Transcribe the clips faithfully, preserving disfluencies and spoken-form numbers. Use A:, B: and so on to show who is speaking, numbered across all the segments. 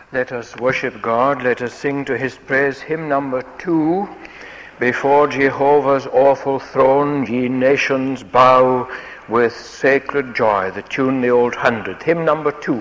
A: Let us worship God. Let us sing to his praise hymn number two. Before Jehovah's awful throne, ye nations bow with sacred joy. The tune, the old hundredth. Hymn number two.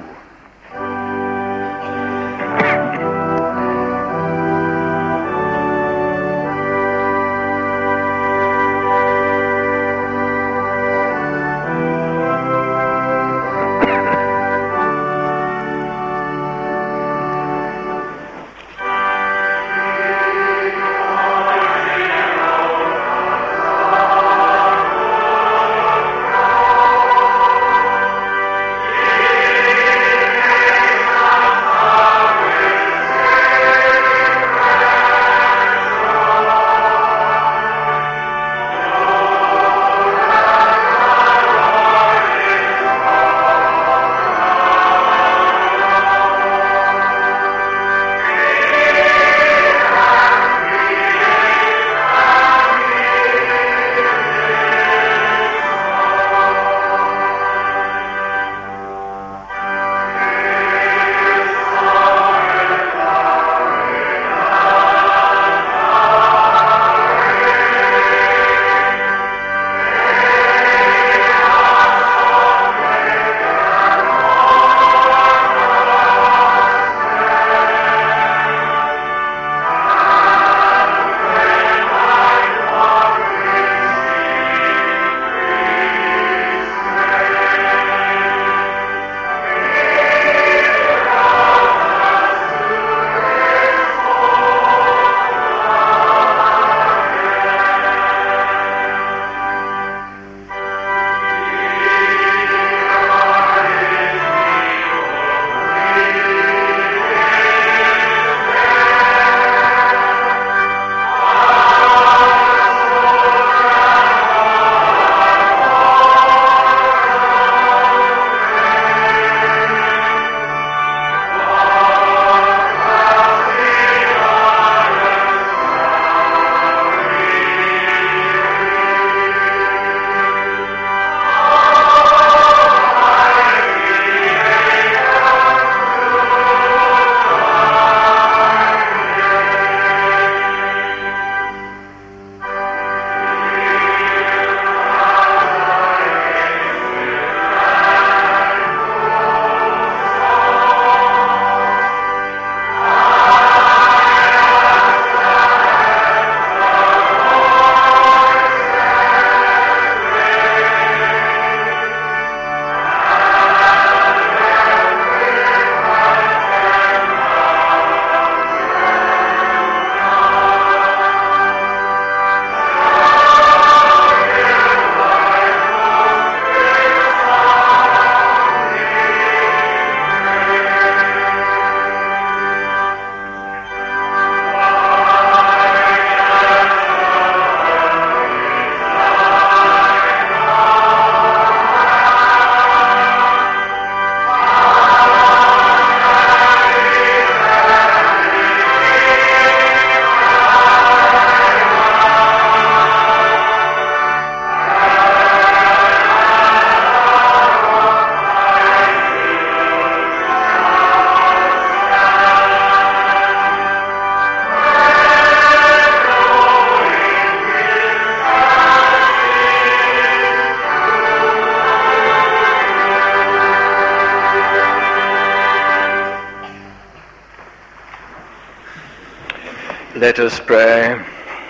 A: Let us pray.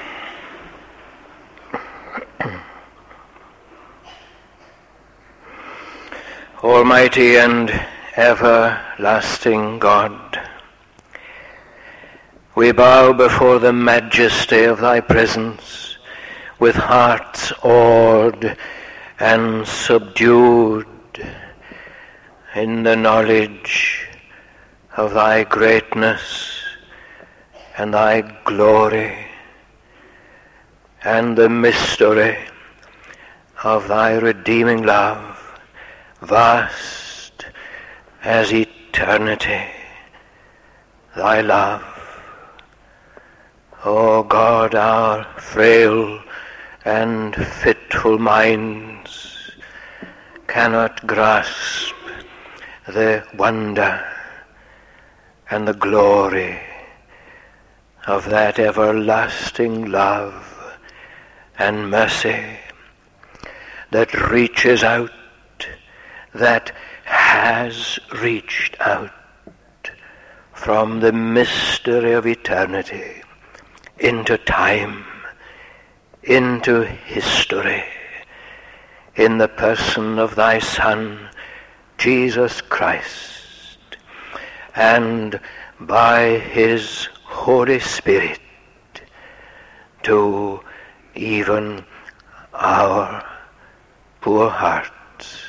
A: Almighty and everlasting God, we bow before the majesty of thy presence with hearts awed and subdued in the knowledge of thy greatness and thy glory, and the mystery of thy redeeming love, vast as eternity, thy love. O God, our frail and fitful minds cannot grasp the wonder and the glory of that everlasting love and mercy that reaches out, that has reached out from the mystery of eternity into time, into history, in the person of thy Son, Jesus Christ, and by his Holy Spirit to even our poor hearts.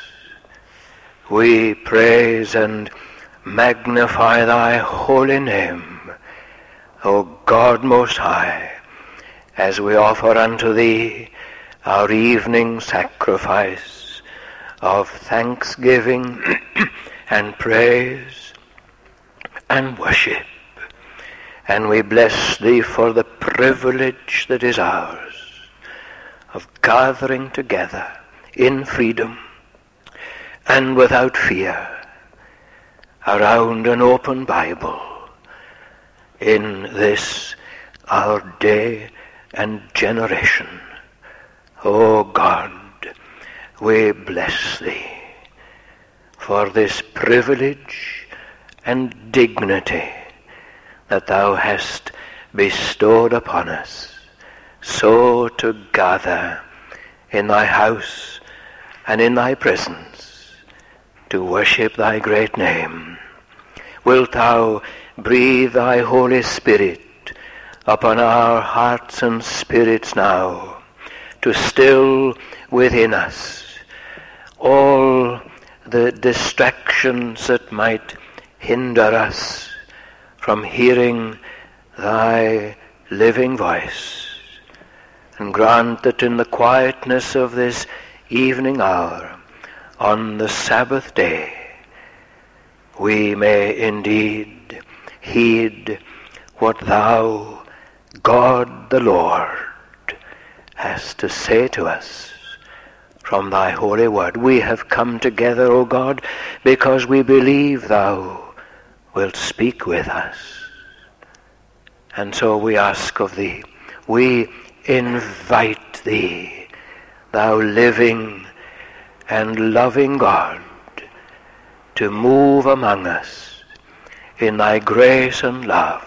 A: We praise and magnify thy holy name, O God most high, as we offer unto thee our evening sacrifice of thanksgiving and praise and worship. And we bless thee for the privilege that is ours of gathering together in freedom and without fear around an open Bible in this our day and generation. O God, we bless thee for this privilege and dignity that thou hast bestowed upon us, so to gather in thy house and in thy presence to worship thy great name. Wilt thou breathe thy Holy Spirit upon our hearts and spirits now, to still within us all the distractions that might hinder us from hearing thy living voice, and grant that in the quietness of this evening hour on the Sabbath day we may indeed heed what thou, God the Lord, hast to say to us from thy holy word. We have come together, O God, because we believe thou wilt speak with us. And so we ask of thee, we invite thee, thou living and loving God, to move among us in thy grace and love,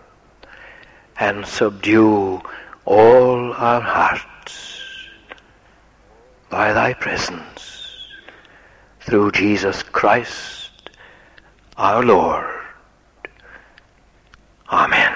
A: and subdue all our hearts by thy presence, through Jesus Christ our Lord. Amen.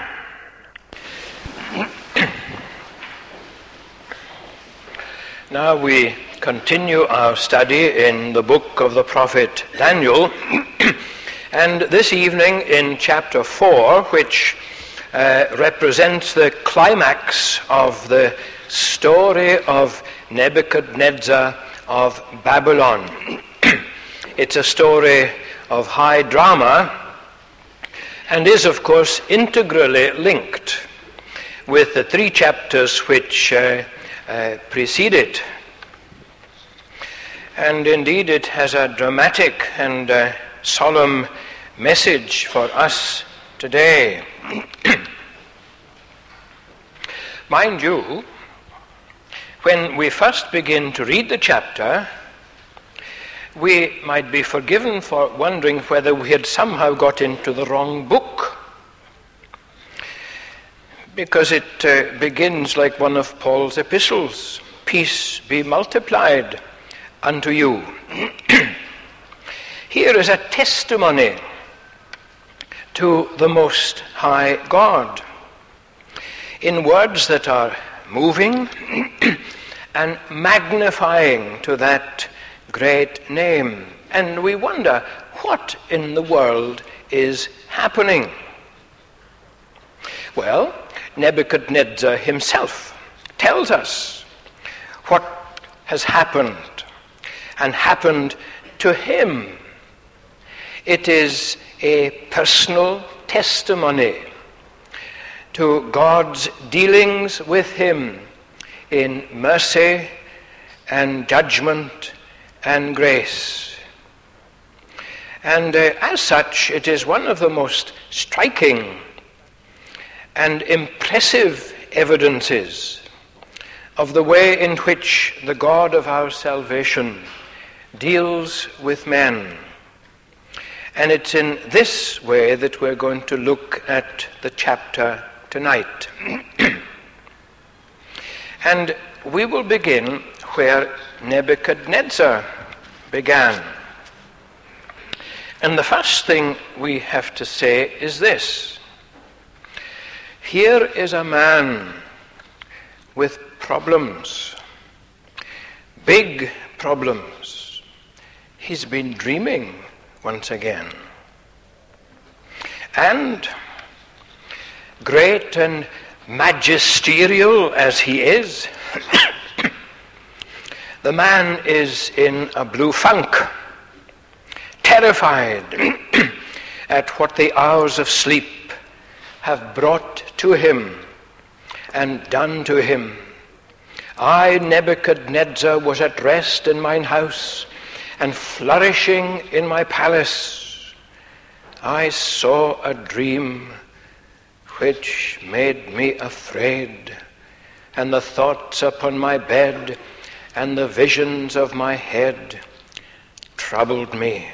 A: Now we continue our study in the book of the prophet Daniel, and this evening in chapter four, which uh, represents the climax of the story of Nebuchadnezzar of Babylon. It's a story of high drama and is, of course, integrally linked with the three chapters which uh, uh, precede it. And indeed it has a dramatic and uh, solemn message for us today. Mind you, when we first begin to read the chapter, we might be forgiven for wondering whether we had somehow got into the wrong book, because it uh, begins like one of Paul's epistles, "Peace be multiplied unto you." Here is a testimony to the Most High God in words that are moving and magnifying to that great name. And we wonder, what in the world is happening? Well, Nebuchadnezzar himself tells us what has happened, and happened to him. It is a personal testimony to God's dealings with him in mercy and judgment and grace. And uh, as such, it is one of the most striking and impressive evidences of the way in which the God of our salvation deals with men. And it's in this way that we're going to look at the chapter tonight. And we will begin where Nebuchadnezzar began. And the first thing we have to say is this. Here is a man with problems, big problems. He's been dreaming once again. And great and magisterial as he is, the man is in a blue funk, terrified at what the hours of sleep have brought to him and done to him. I, Nebuchadnezzar, was at rest in mine house and flourishing in my palace. I saw a dream which made me afraid, and the thoughts upon my bed and the visions of my head troubled me.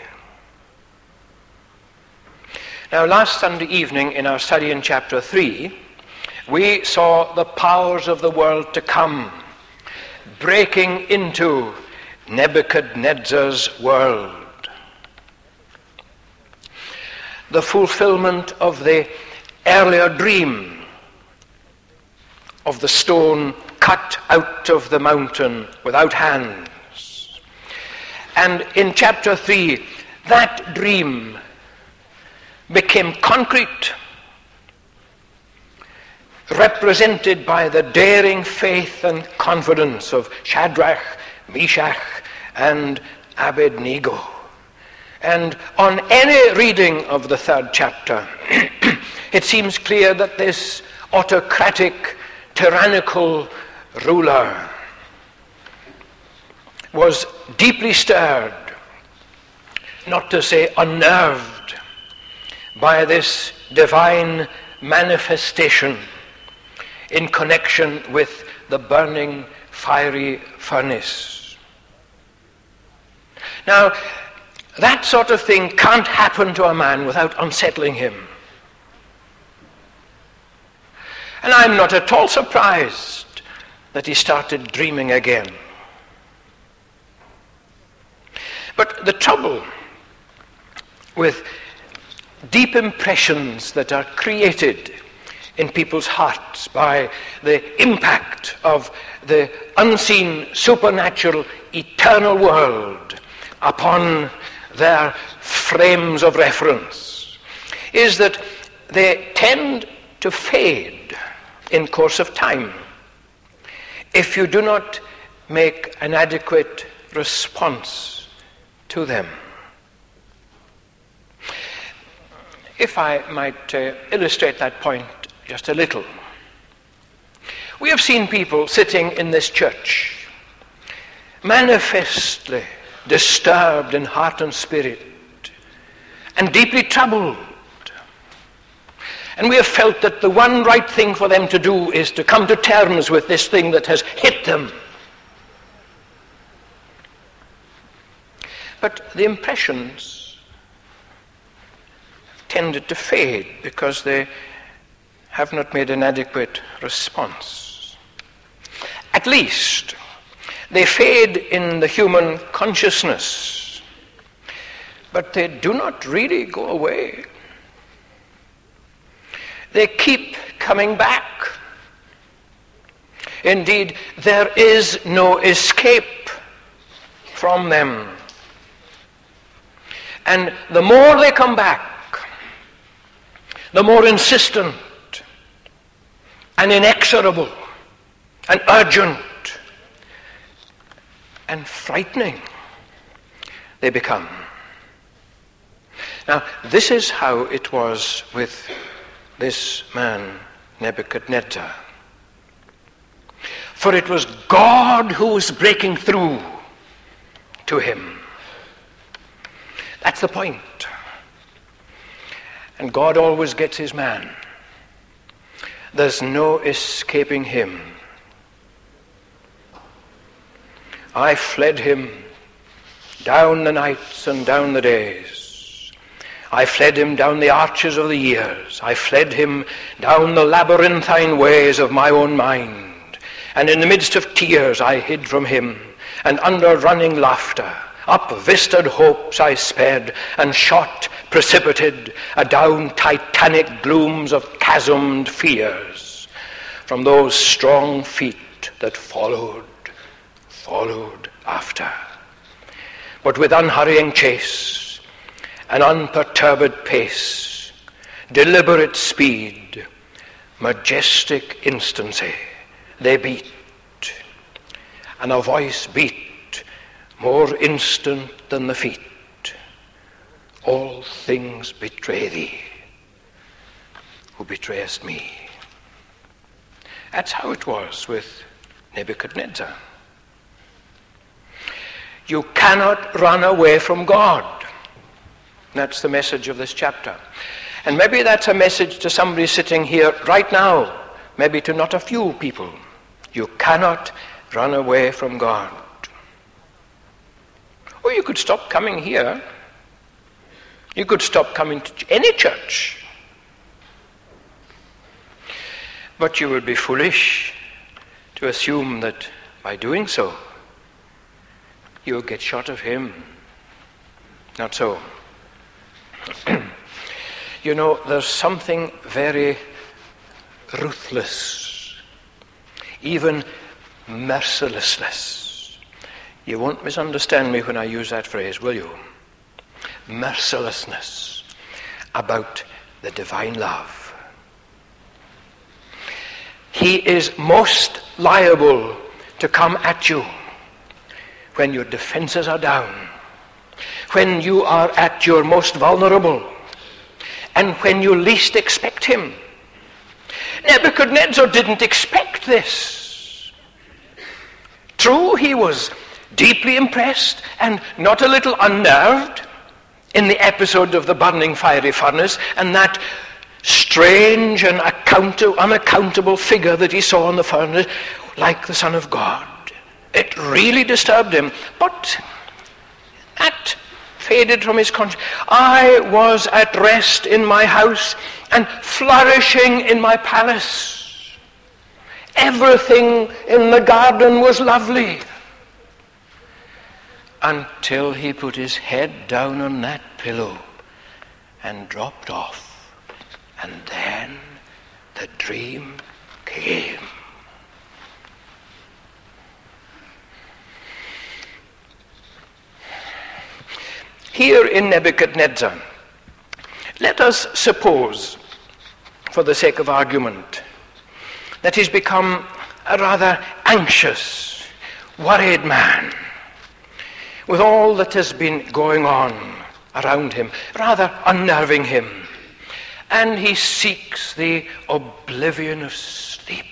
A: Now, last Sunday evening in our study in chapter three, we saw the powers of the world to come breaking into Nebuchadnezzar's world. The fulfillment of the earlier dream of the stone cut out of the mountain without hands. And in chapter three, that dream became concrete, represented by the daring faith and confidence of Shadrach, Meshach, and Abednego. And on any reading of the third chapter, it seems clear that this autocratic, tyrannical ruler was deeply stirred, not to say unnerved, by this divine manifestation in connection with the burning fiery furnace. Now, that sort of thing can't happen to a man without unsettling him. And I'm not at all surprised that he started dreaming again. But the trouble with deep impressions that are created in people's hearts by the impact of the unseen, supernatural, eternal world upon their frames of reference is that they tend to fade in course of time if you do not make an adequate response to them. If I might uh, illustrate that point just a little. We have seen people sitting in this church manifestly disturbed in heart and spirit and deeply troubled. And we have felt that the one right thing for them to do is to come to terms with this thing that has hit them. But the impressions tended to fade because they have not made an adequate response. At least, they fade in the human consciousness, but they do not really go away. They keep coming back. Indeed, there is no escape from them. And the more they come back, the more insistent and inexorable and urgent and frightening they become. Now, this is how it was with this man, Nebuchadnezzar. For it was God who was breaking through to him. That's the point. And God always gets his man. There's no escaping him. I fled him down the nights and down the days. I fled him down the arches of the years. I fled him down the labyrinthine ways of my own mind. And in the midst of tears I hid from him, and under running laughter, up vistaed hopes I sped, and shot precipitate adown titanic glooms of chasmed fears from those strong feet that followed, followed after. But with unhurrying chase, an unperturbed pace, deliberate speed, majestic instancy, they beat, and a voice beat more instant than the feet. All things betray thee, who betrayest me. That's how it was with Nebuchadnezzar. You cannot run away from God. That's the message of this chapter. And maybe that's a message to somebody sitting here right now, maybe to not a few people. You cannot run away from God. Or you could stop coming here. You could stop coming to any church. But you would be foolish to assume that by doing so, you will get shot of him. Not so. You know, there's something very ruthless, even mercilessness. You won't misunderstand me when I use that phrase, will you? Mercilessness about the divine love. He is most liable to come at you when your defenses are down, when you are at your most vulnerable, and when you least expect him. Nebuchadnezzar didn't expect this. True, he was deeply impressed and not a little unnerved in the episode of the burning fiery furnace and that strange and unaccountable figure that he saw in the furnace like the Son of God. It really disturbed him, but that faded from his conscience. I was at rest in my house and flourishing in my palace. Everything in the garden was lovely. Until he put his head down on that pillow and dropped off. And then the dream came. Here in Nebuchadnezzar, let us suppose, for the sake of argument, that he's become a rather anxious, worried man with all that has been going on around him, rather unnerving him, and he seeks the oblivion of sleep.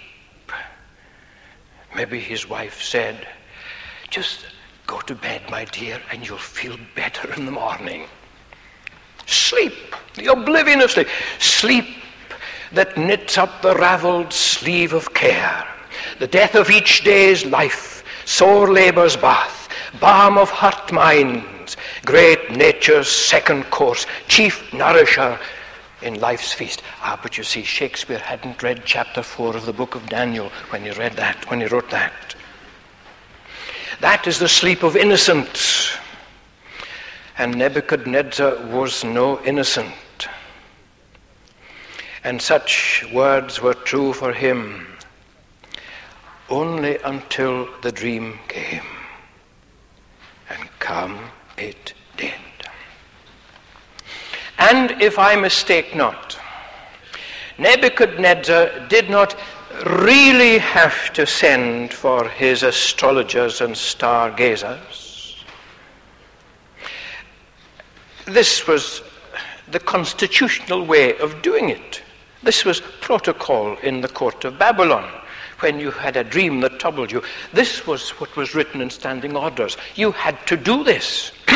A: Maybe his wife said, just go to bed, my dear, and you'll feel better in the morning. Sleep, the oblivion of sleep. Sleep that knits up the raveled sleeve of care. The death of each day's life, sore labour's bath, balm of hurt minds, great nature's second course, chief nourisher in life's feast. Ah, but you see, Shakespeare hadn't read chapter four of the book of Daniel when he read that, when he wrote that. That is the sleep of innocence. And Nebuchadnezzar was no innocent. And such words were true for him only until the dream came. And come it did. And if I mistake not, Nebuchadnezzar did not really have to send for his astrologers and stargazers. This was the constitutional way of doing it. This was protocol in the court of Babylon. When you had a dream that troubled you, this was what was written in standing orders. You had to do this.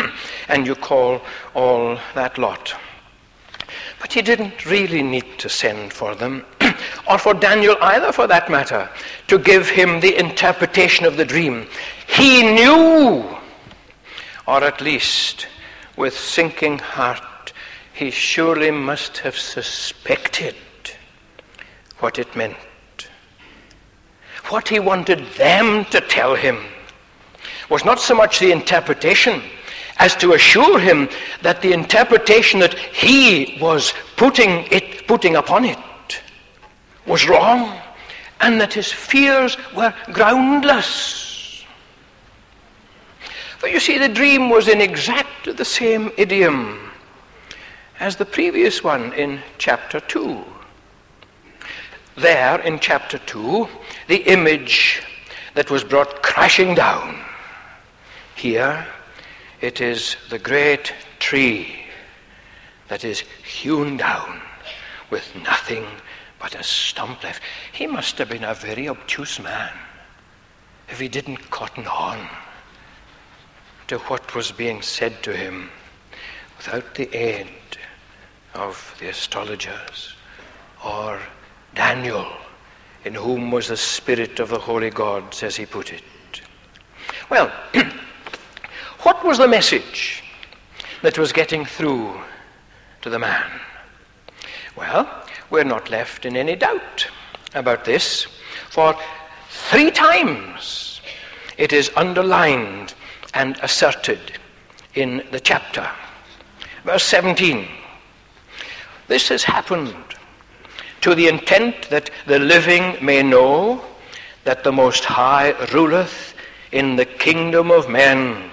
A: and you call all that lot. But he didn't really need to send for them, or for Daniel either for that matter, to give him the interpretation of the dream. He knew, or at least with sinking heart, he surely must have suspected what it meant. What he wanted them to tell him was not so much the interpretation as to assure him that the interpretation that he was putting it, putting upon it was wrong, and that his fears were groundless. For you see, the dream was in exactly the same idiom as the previous one in chapter two. There, in chapter two, the image that was brought crashing down. Here, it is the great tree that is hewn down with nothing but a stump left. He must have been a very obtuse man if he didn't cotton on to what was being said to him without the aid of the astrologers or Daniel, in whom was the spirit of the holy gods, as he put it. Well, what was the message that was getting through to the man? Well, we're not left in any doubt about this, for three times it is underlined and asserted in the chapter. Verse seventeen. This has happened to the intent that the living may know that the Most High ruleth in the kingdom of men.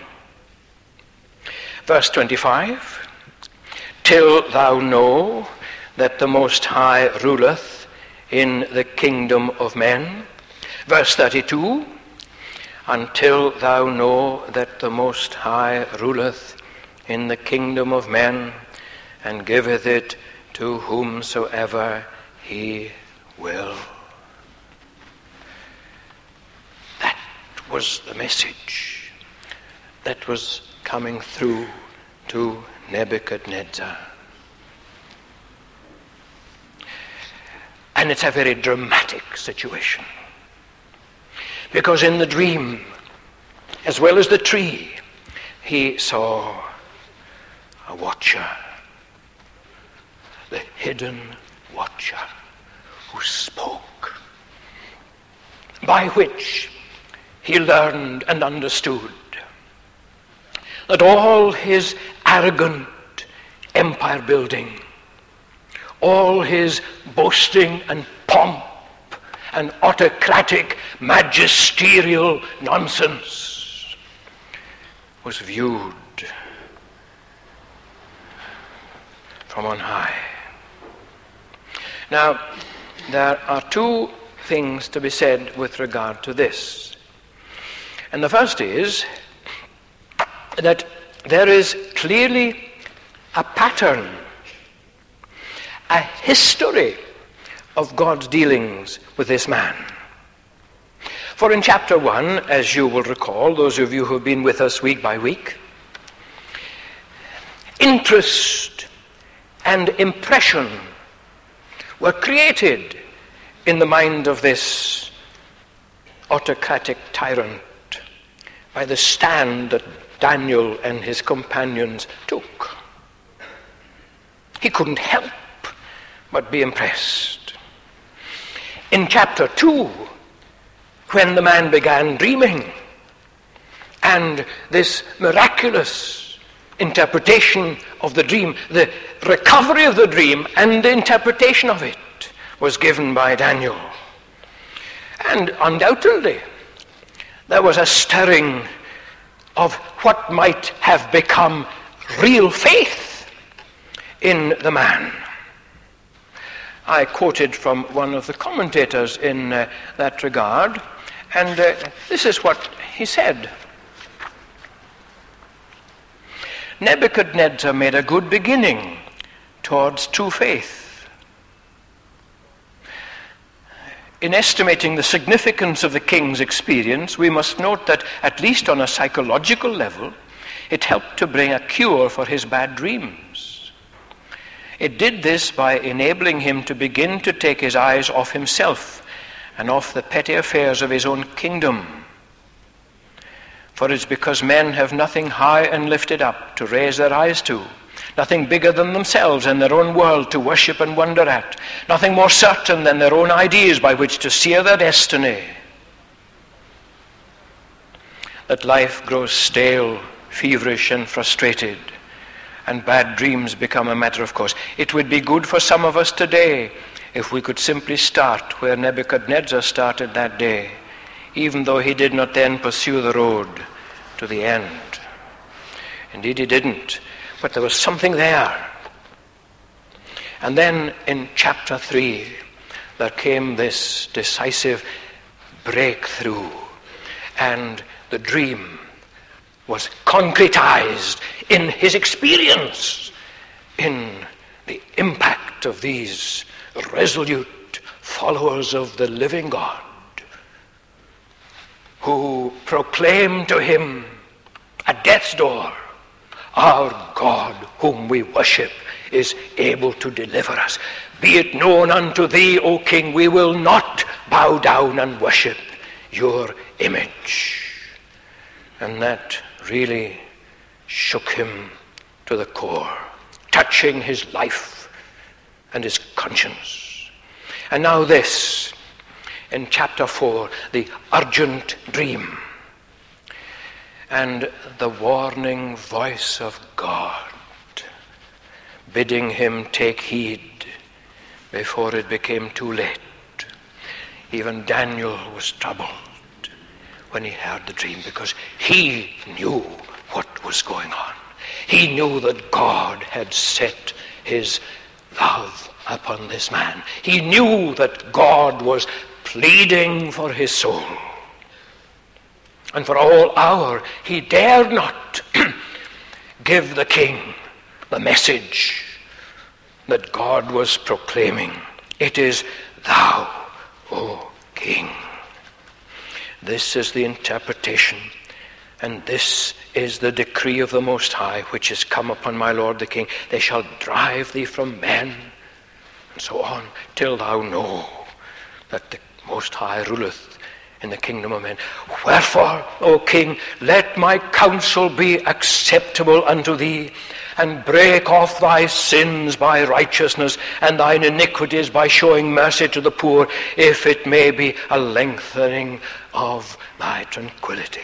A: Verse twenty-five, till thou know that the Most High ruleth in the kingdom of men. Verse thirty-two, until thou know that the Most High ruleth in the kingdom of men, and giveth it to whomsoever he will. That was the message that was coming through to Nebuchadnezzar. And it's a very dramatic situation. Because in the dream, as well as the tree, he saw a watcher, the hidden watcher, who spoke, by which he learned and understood that all his arrogant empire building, all his boasting and pomp and autocratic magisterial nonsense was viewed from on high. Now, there are two things to be said with regard to this. And the first is that there is clearly a pattern, a history of God's dealings with this man. For in chapter one, as you will recall, those of you who have been with us week by week, interest and impression were created in the mind of this autocratic tyrant by the stand that Daniel and his companions took. He couldn't help but be impressed. In chapter two, when the man began dreaming, and this miraculous interpretation of the dream, the recovery of the dream and the interpretation of it was given by Daniel. And undoubtedly, there was a stirring of what might have become real faith in the man. I quoted from one of the commentators in uh, that regard, and uh, this is what he said. Nebuchadnezzar made a good beginning towards true faith. In estimating the significance of the king's experience, we must note that, at least on a psychological level, It helped to bring a cure for his bad dreams. It did this by enabling him to begin to take his eyes off himself and off the petty affairs of his own kingdom. For it's because men have nothing high and lifted up to raise their eyes to, nothing bigger than themselves and their own world to worship and wonder at, nothing more certain than their own ideas by which to sear their destiny, that life grows stale, feverish and frustrated, and bad dreams become a matter of course. It would be good for some of us today if we could simply start where Nebuchadnezzar started that day, even though he did not then pursue the road to the end. Indeed he didn't, but there was something there. And then in chapter three, there came this decisive breakthrough, and the dream was concretized in his experience, in the impact of these resolute followers of the living God, who proclaimed to him at death's door, "Our God whom we worship is able to deliver us. Be it known unto thee, O king, we will not bow down and worship your image." And that really shook him to the core, touching his life and his conscience. And now this, in chapter four, the urgent dream and the warning voice of God bidding him take heed before it became too late. Even Daniel was troubled when he heard the dream, because he knew what was going on. He knew that God had set his love upon this man. He knew that God was pleading for his soul. And for all hour, he dared not give the king the message that God was proclaiming. It is thou, O king. This is the interpretation, and this is the decree of the Most High, which is come upon my Lord the King. They shall drive thee from men, and so on, till thou know that the Most High ruleth in the kingdom of men. Wherefore, O king, let my counsel be acceptable unto thee, and break off thy sins by righteousness, and thine iniquities by showing mercy to the poor, if it may be a lengthening of thy tranquility.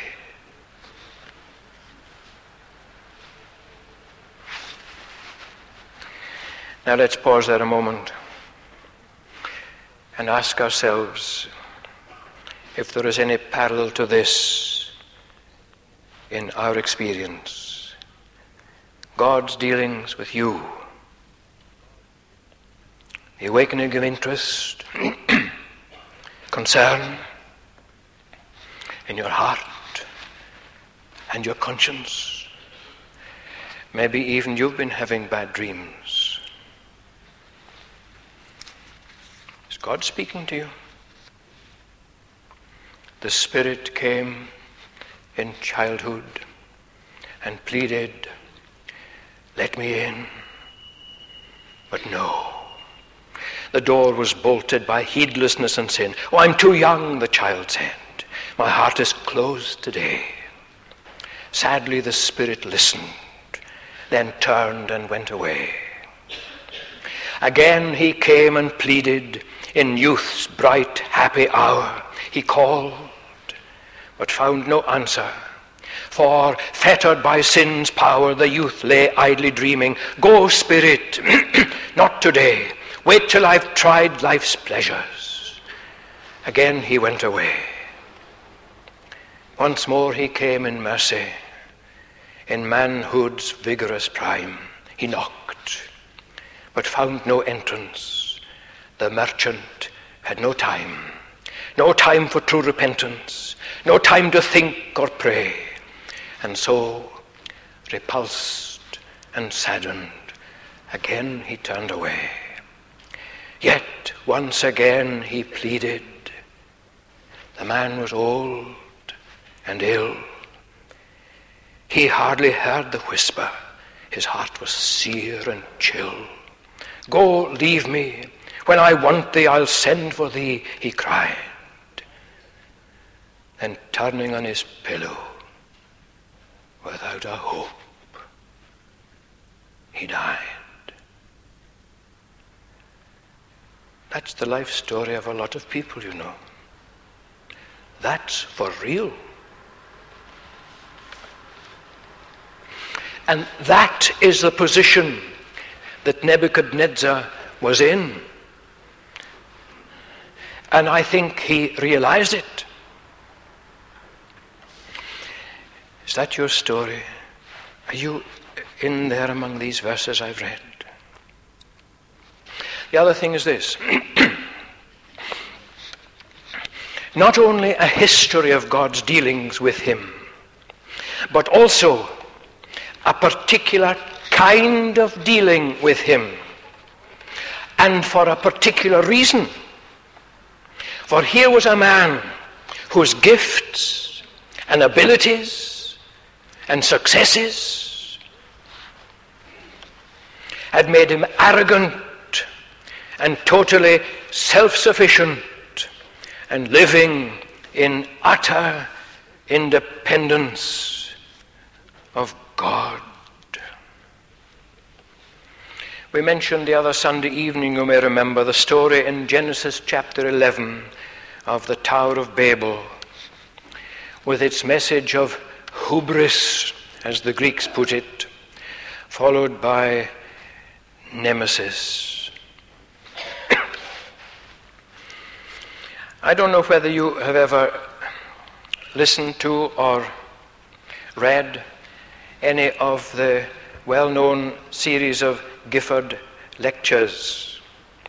A: Now let's pause there a moment and ask ourselves if there is any parallel to this in our experience. God's dealings with you, the awakening of interest, concern in your heart and your conscience. Maybe even you've been having bad dreams. Is God speaking to you? The Spirit came in childhood and pleaded, "Let me in." But no. The door was bolted by heedlessness and sin. "Oh, I'm too young," the child said. "My heart is closed today." Sadly, the Spirit listened, then turned and went away. Again he came and pleaded in youth's bright, happy hour. He called, but found no answer. For, fettered by sin's power, the youth lay idly dreaming, "Go, Spirit, not today. Wait till I've tried life's pleasures." Again he went away. Once more he came in mercy. In manhood's vigorous prime, he knocked, but found no entrance. The merchant had no time, no time for true repentance, no time to think or pray. And so, repulsed and saddened, again he turned away. Yet once again he pleaded. The man was old and ill. He hardly heard the whisper. His heart was sere and chill. Go, leave me. When I want thee, I'll send for thee, he cried. Then turning on his pillow, without a hope, he died. That's the life story of a lot of people, you know. That's for real. And that is the position that Nebuchadnezzar was in. And I think he realized it. Is that your story? Are you in there among these verses I've read? The other thing is this. Not only a history of God's dealings with him, but also a particular kind of dealing with him, and for a particular reason. For here was a man whose gifts and abilities and successes had made him arrogant and totally self-sufficient and living in utter independence of God. We mentioned the other Sunday evening, you may remember, the story in Genesis chapter eleven of the Tower of Babel, with its message of hubris, as the Greeks put it, followed by nemesis. I don't know whether you have ever listened to or read any of the well-known series of Gifford lectures.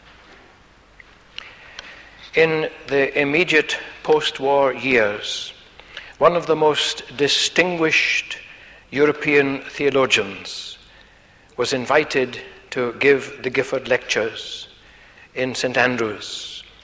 A: In the immediate post-war years, one of the most distinguished European theologians was invited to give the Gifford lectures in Saint Andrews.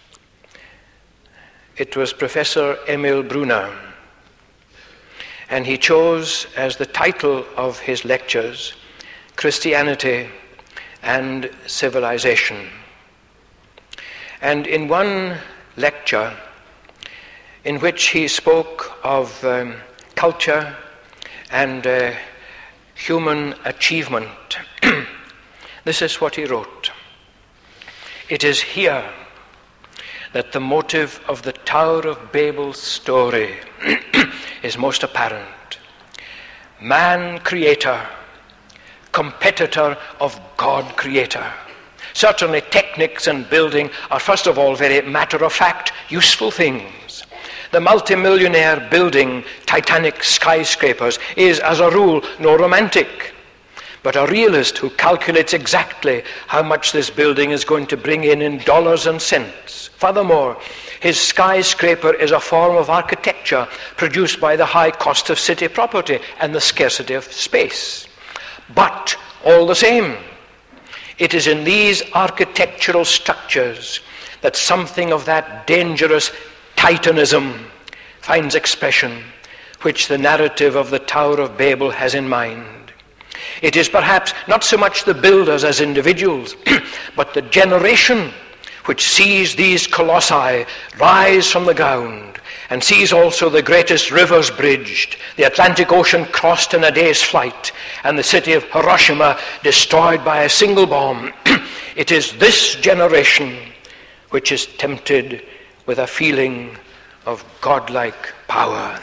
A: It was Professor Emil Brunner, and he chose as the title of his lectures, Christianity and Civilization. And in one lecture in which he spoke of um, culture and uh, human achievement, this is what he wrote. It is here that the motive of the Tower of Babel's story is most apparent. Man creator, competitor of God creator. Certainly techniques and building are first of all very matter-of-fact, useful things. The multimillionaire building Titanic skyscrapers is, as a rule, no romantic, but a realist who calculates exactly how much this building is going to bring in in dollars and cents. Furthermore, his skyscraper is a form of architecture produced by the high cost of city property and the scarcity of space. But all the same, it is in these architectural structures that something of that dangerous Titanism finds expression, which the narrative of the Tower of Babel has in mind. It is perhaps not so much the builders as individuals, but the generation which sees these colossi rise from the ground and sees also the greatest rivers bridged, the Atlantic Ocean crossed in a day's flight, and the city of Hiroshima destroyed by a single bomb. It is this generation which is tempted with a feeling of godlike power.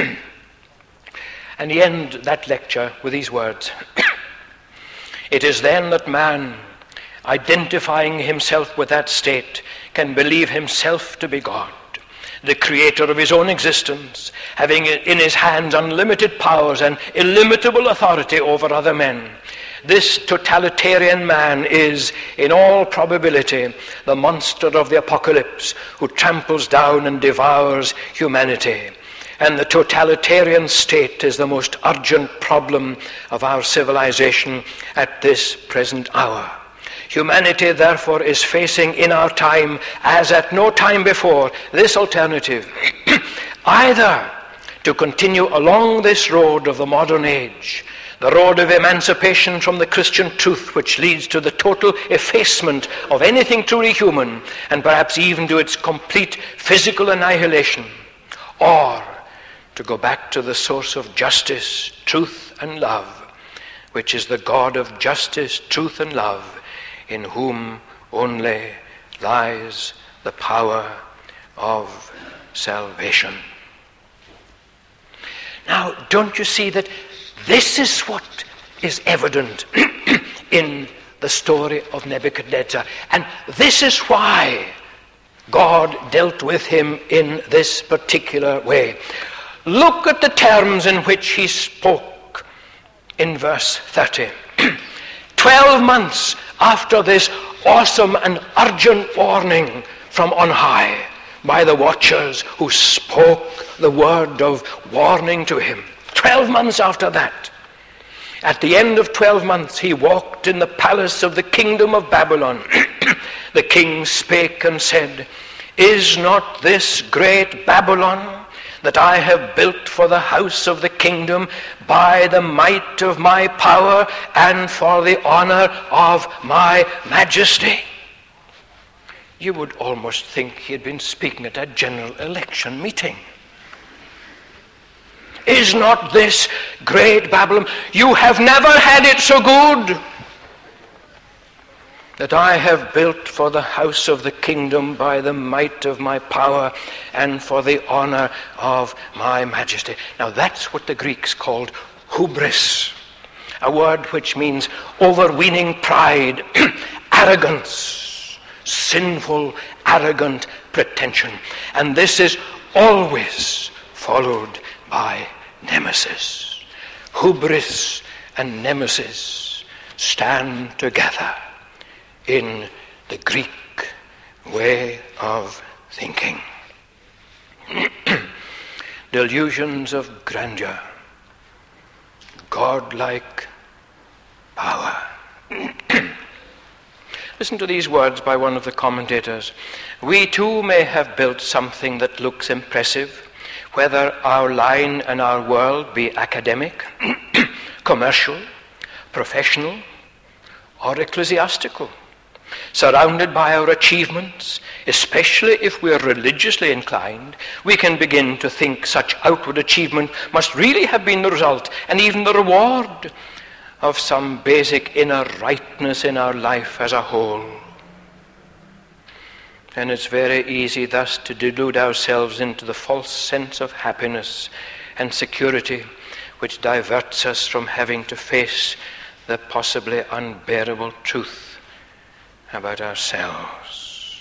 A: And he ends that lecture with these words. It is then that man, identifying himself with that state, can believe himself to be God, the creator of his own existence, having in his hands unlimited powers and illimitable authority over other men. This totalitarian man is, in all probability, the monster of the apocalypse who tramples down and devours humanity. And the totalitarian state is the most urgent problem of our civilization at this present hour. Humanity, therefore, is facing in our time, as at no time before, this alternative. Either to continue along this road of the modern age, the road of emancipation from the Christian truth, which leads to the total effacement of anything truly human, and perhaps even to its complete physical annihilation, or to go back to the source of justice, truth, and love, which is the God of justice, truth, and love, in whom only lies the power of salvation. Now, don't you see that this is what is evident in the story of Nebuchadnezzar? And this is why God dealt with him in this particular way. Look at the terms in which he spoke in verse thirty. Twelve months after this awesome and urgent warning from on high by the watchers who spoke the word of warning to him. Twelve months after that, at the end of twelve months, he walked in the palace of the kingdom of Babylon. The king spake and said, "Is not this great Babylon that I have built for the house of the kingdom by the might of my power and for the honor of my majesty?" You would almost think he had been speaking at a general election meeting. Is not this great Babylon? You have never had it so good that I have built for the house of the kingdom by the might of my power and for the honor of my majesty. Now that's what the Greeks called hubris, a word which means overweening pride, arrogance, sinful, arrogant pretension. And this is always followed by nemesis. Hubris and nemesis stand together in the Greek way of thinking. Delusions of grandeur, godlike power. Listen to these words by one of the commentators. We too may have built something that looks impressive, whether our line and our world be academic, commercial, professional, or ecclesiastical. Surrounded by our achievements, especially if we are religiously inclined, we can begin to think such outward achievement must really have been the result and even the reward of some basic inner rightness in our life as a whole. And it's very easy thus to delude ourselves into the false sense of happiness and security which diverts us from having to face the possibly unbearable truth about ourselves.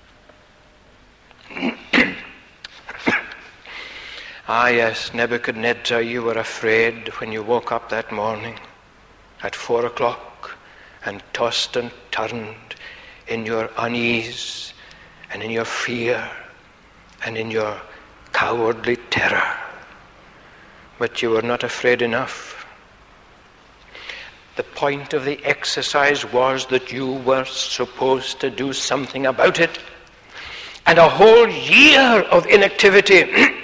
A: Ah yes, Nebuchadnezzar, you were afraid when you woke up that morning at four o'clock and tossed and turned in your unease and in your fear and in your cowardly terror. But you were not afraid enough. The point of the exercise was that you were supposed to do something about it. And a whole year of inactivity.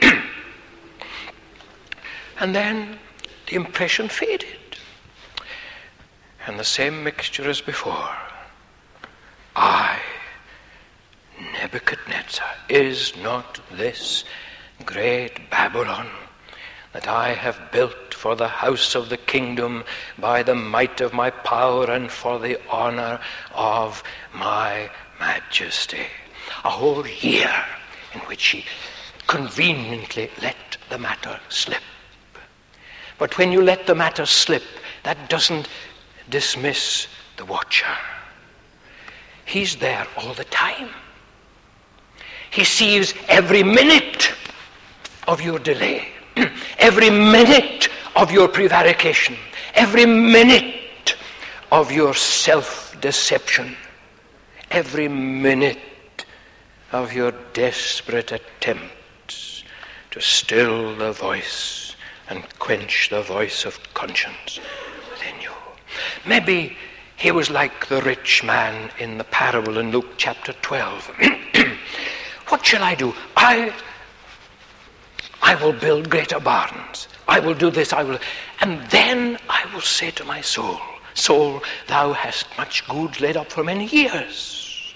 A: And then the impression faded. And the same mixture as before. I, Nebuchadnezzar, is not this great Babylon that I have built for the house of the kingdom by the might of my power and for the honor of my majesty? A whole year in which he conveniently let the matter slip. But when you let the matter slip, that doesn't dismiss the watcher. He's there all the time. He sees every minute of your delay, every minute of your prevarication, every minute of your self-deception, every minute of your desperate attempts to still the voice and quench the voice of conscience within you. Maybe he was like the rich man in the parable in Luke chapter twelve. What shall I do? I I will build greater barns. I will do this, I will. And then I will say to my soul, soul, thou hast much good laid up for many years.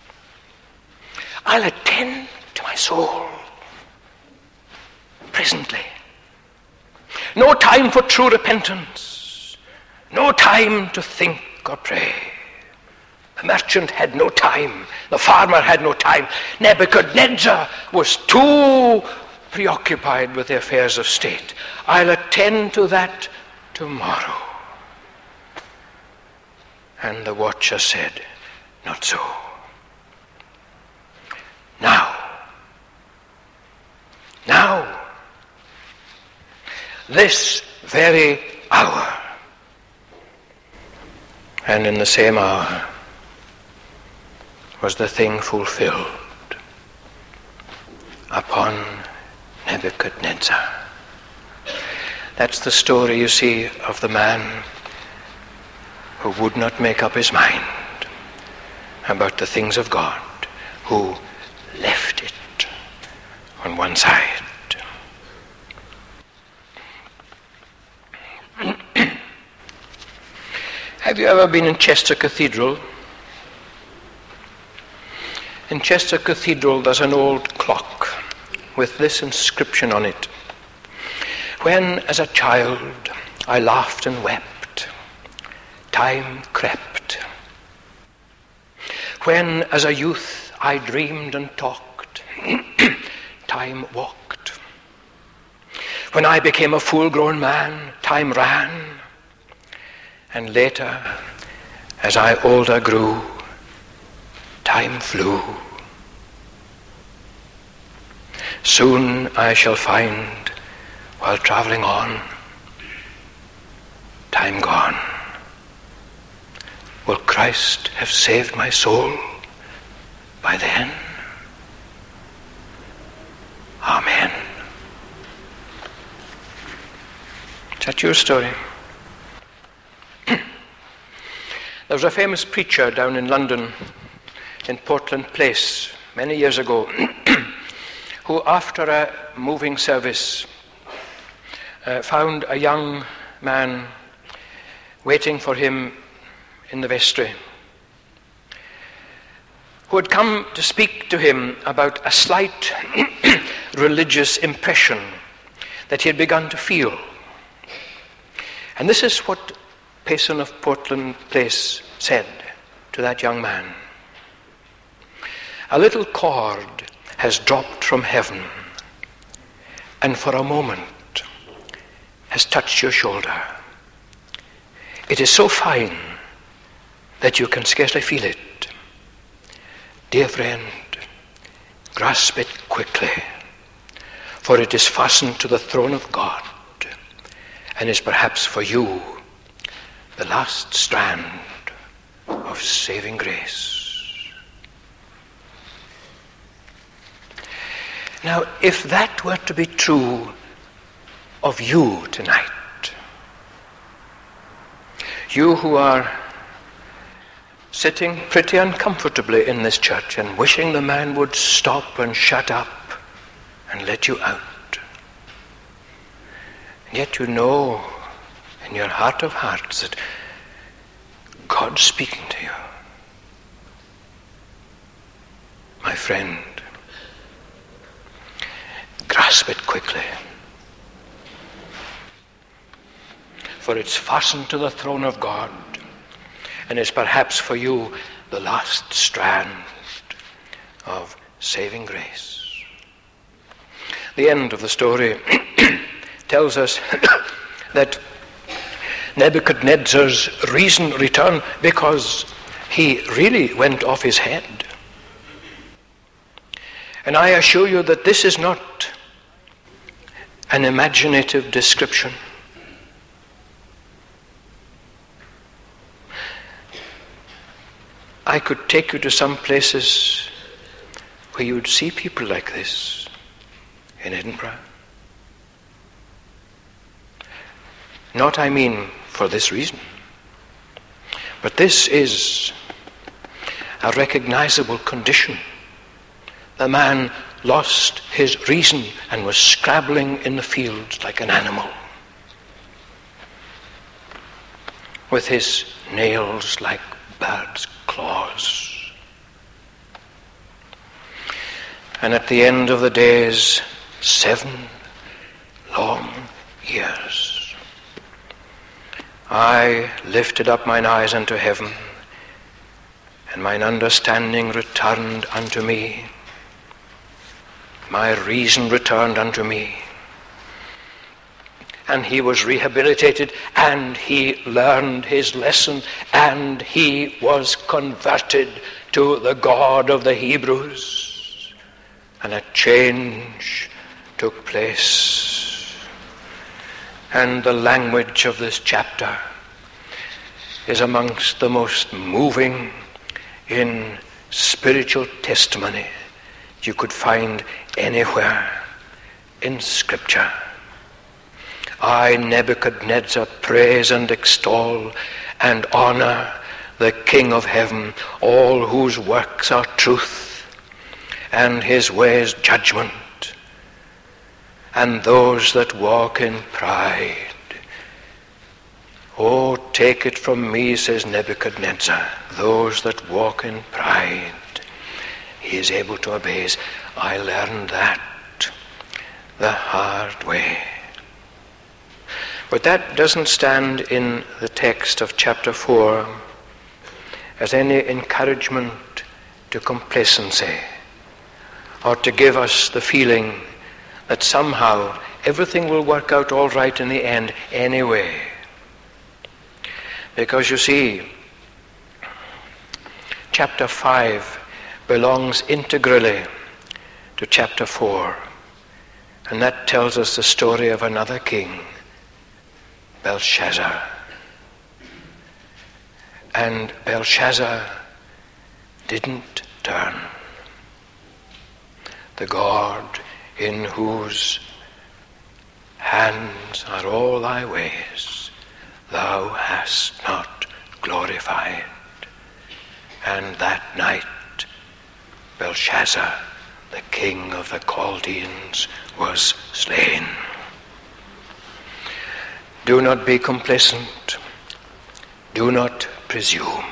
A: I'll attend to my soul presently. No time for true repentance. No time to think or pray. The merchant had no time. The farmer had no time. Nebuchadnezzar was too preoccupied with the affairs of state. I'll attend to that tomorrow. And the watcher said, not so. Now, now, this very hour. And in the same hour was the thing fulfilled upon Nebuchadnezzar. That's the story, you see, of the man who would not make up his mind about the things of God, who left it on one side. Have you ever been in Chester Cathedral? In Chester Cathedral there's an old clock with this inscription on it. When as a child I laughed and wept, time crept. When as a youth I dreamed and talked, time walked. When I became a full-grown man, time ran. And later, as I older grew, time flew. Soon I shall find, while traveling on, time gone. Will Christ have saved my soul by then? Amen. Is that your story? There was a famous preacher down in London, in Portland Place, many years ago, who after a moving service uh, found a young man waiting for him in the vestry, who had come to speak to him about a slight religious impression that he had begun to feel. And this is what Payson of Portland Place said to that young man. A little cord has dropped from heaven and for a moment has touched your shoulder. It is so fine that you can scarcely feel it. Dear friend, grasp it quickly, for it is fastened to the throne of God and is perhaps for you the last strand of saving grace. Now, if that were to be true of you tonight, you who are sitting pretty uncomfortably in this church and wishing the man would stop and shut up and let you out, and yet you know in your heart of hearts that God's speaking to you. My friend, grasp it quickly, for it's fastened to the throne of God and is perhaps for you the last strand of saving grace. The end of the story tells us that Nebuchadnezzar's reason returned because he really went off his head. And I assure you that this is not an imaginative description. I could take you to some places where you would see people like this in Edinburgh. Not, I mean, for this reason. But this is a recognizable condition. The man lost his reason and was scrabbling in the fields like an animal, with his nails like birds' claws. And at the end of the days, seven long years, I lifted up mine eyes unto heaven, and mine understanding returned unto me. My reason returned unto me. And he was rehabilitated, and he learned his lesson, and he was converted to the God of the Hebrews. And a change took place. And the language of this chapter is amongst the most moving in spiritual testimony you could find anywhere in Scripture. I, Nebuchadnezzar, praise and extol and honor the King of heaven, all whose works are truth and his ways judgment. And those that walk in pride, oh, take it from me, says Nebuchadnezzar, those that walk in pride, he is able to abase. I learned that the hard way. But that doesn't stand in the text of chapter four as any encouragement to complacency or to give us the feeling that somehow everything will work out all right in the end anyway. Because you see, chapter five belongs integrally to chapter four, and that tells us the story of another king, Belshazzar. And Belshazzar didn't turn. The God in whose hands are all thy ways, thou hast not glorified. And that night, Belshazzar, the king of the Chaldeans, was slain. Do not be complacent. Do not presume.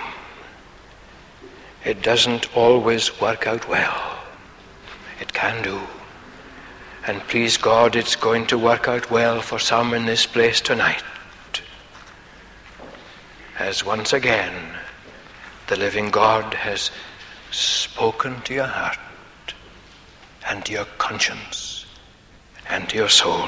A: It doesn't always work out well. It can do. And please God, it's going to work out well for some in this place tonight. As once again, the living God has spoken to your heart and to your conscience and to your soul.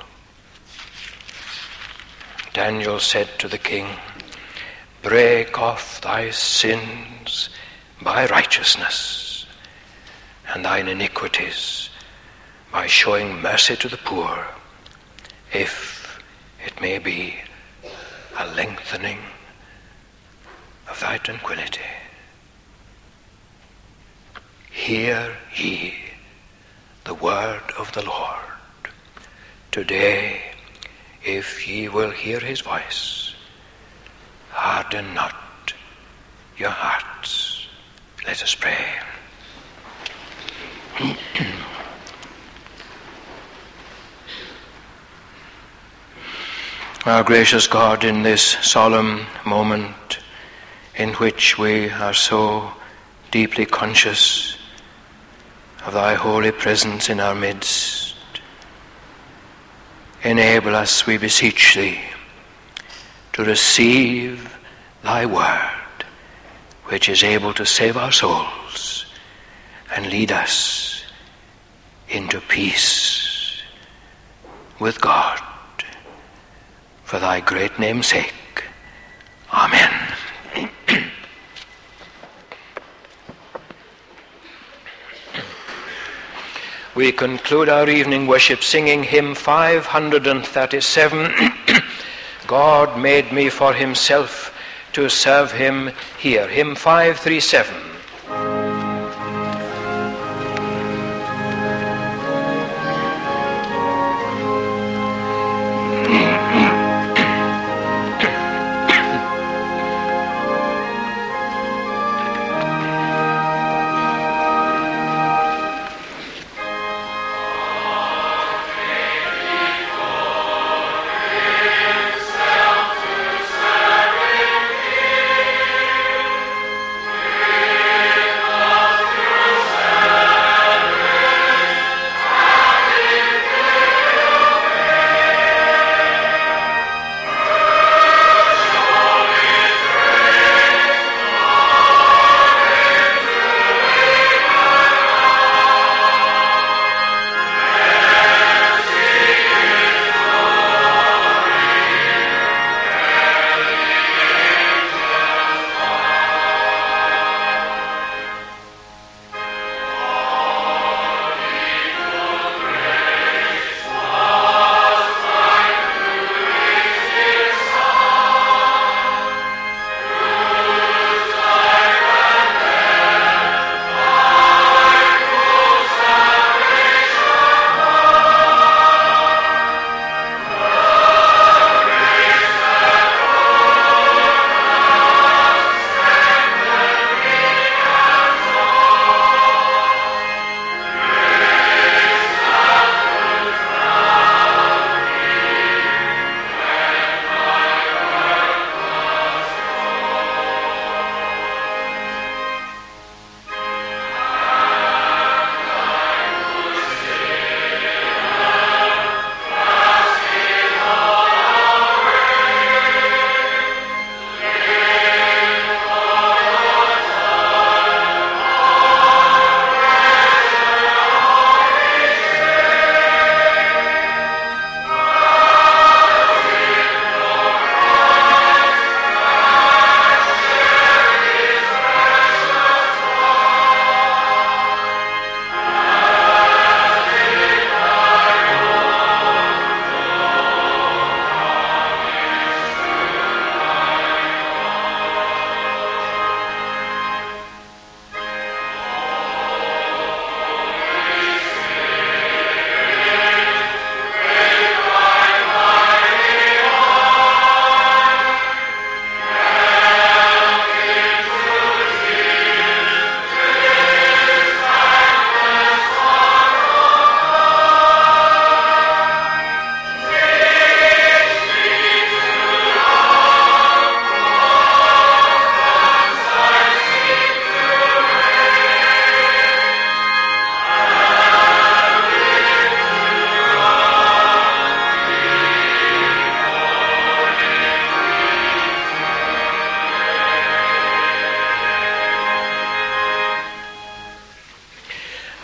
A: Daniel said to the king, break off thy sins by righteousness and thine iniquities by showing mercy to the poor, if it may be a lengthening of thy tranquility. Hear ye the word of the Lord. Today, if ye will hear his voice, harden not your hearts. Let us pray. Our gracious God, in this solemn moment in which we are so deeply conscious of thy holy presence in our midst, enable us, we beseech thee, to receive thy word, which is able to save our souls and lead us into peace with God. For thy great name's sake. Amen. We conclude our evening worship singing hymn five hundred thirty-seven. God made me for himself to serve him here. Hymn five thirty-seven.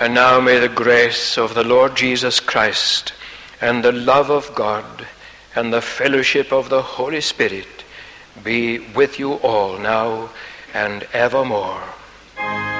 A: And now may the grace of the Lord Jesus Christ and the love of God and the fellowship of the Holy Spirit be with you all now and evermore.